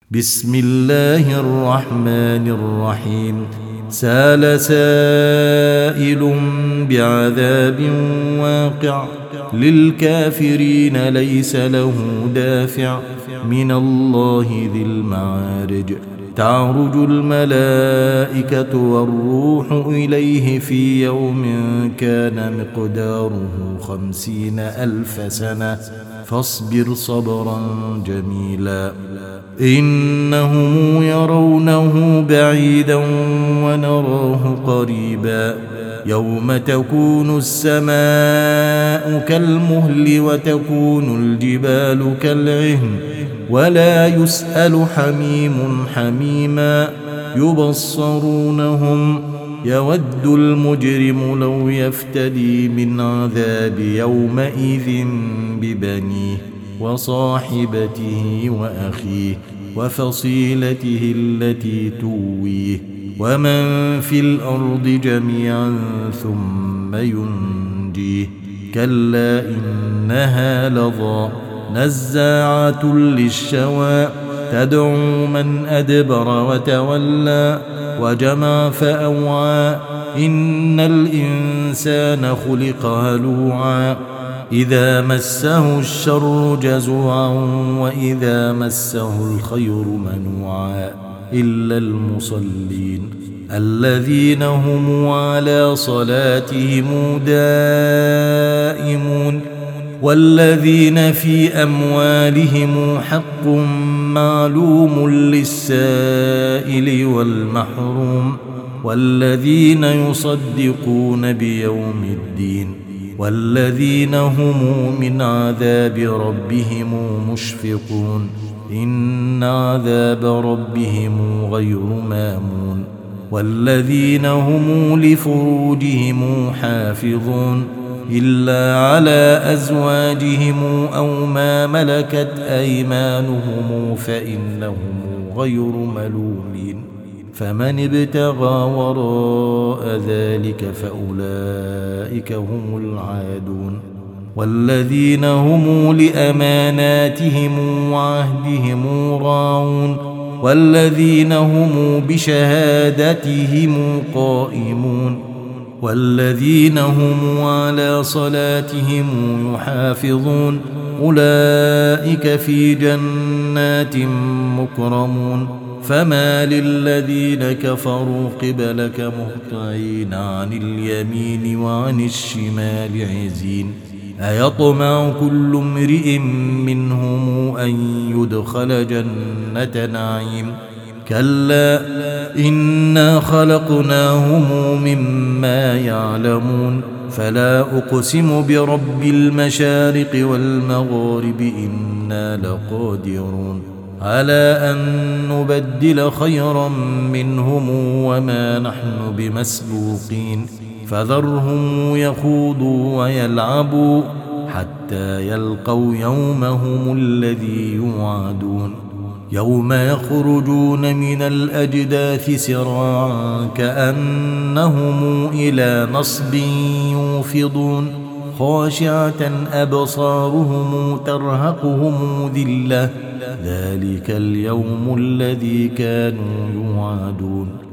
بسم الله الرحمن الرحيم. سال سائل بعذاب واقع للكافرين ليس له دافع من الله ذي المعارج. تعرج الملائكة والروح إليه في يوم كان مقداره 50,000 سنة فاصبر صبرا جميلا. إنهم يرونه بعيدا ونراه قريبا. يوم تكون السماء كالمهل وتكون الجبال كالعهن ولا يسأل حميم حميما. يبصرونهم يود المجرم لو يفتدي من عذاب يومئذ ببنيه وصاحبته وأخيه وفصيلته التي تويه ومن في الأرض جميعا ثم ينجيه. كلا إنها لظى نزاعة للشوى تدعو من أدبر وتولى وجمع فأوعى. إن الإنسان خلق هلوعا إذا مسه الشر جزوعا وإذا مسه الخير منوعا إلا المصلين الذين هم على صلاتهم دائمون والذين في أموالهم حق معلوم للسائل والمحروم والذين يصدقون بيوم الدين والذين هم من عذاب ربهم مشفقون. إن عذاب ربهم غير مامون. والذين هم لفروجهم حافظون إلا على أزواجهم أو ما ملكت أيمانهم فإنهم غير ملومين. فمن ابتغى وراء ذلك فأولئك هم العادون. والذين هم لأماناتهم وعهدهم راعون والذين هم بشهادتهم قائمون والذين هم على صلاتهم يحافظون أولئك في جنات مكرمون. فما للذين كفروا قبلك مهطعين عن اليمين وعن الشمال عزين. أيطمع كل امرئ منهم أن يدخل جنة نعيم. كلا إنا خلقناهم مما يعلمون. فلا أقسم برب المشارق والمغارب إنا لقادرون على أن نبدل خيرا منهم وما نحن بمسبوقين. فذرهم يخوضوا ويلعبوا حتى يلقوا يومهم الذي يوعدون. يوم يخرجون من الأجداث سراعا كأنهم إلى نصب يوفضون. خاشعة أبصارهم ترهقهم ذلة ذلك اليوم الذي كانوا يوعدون.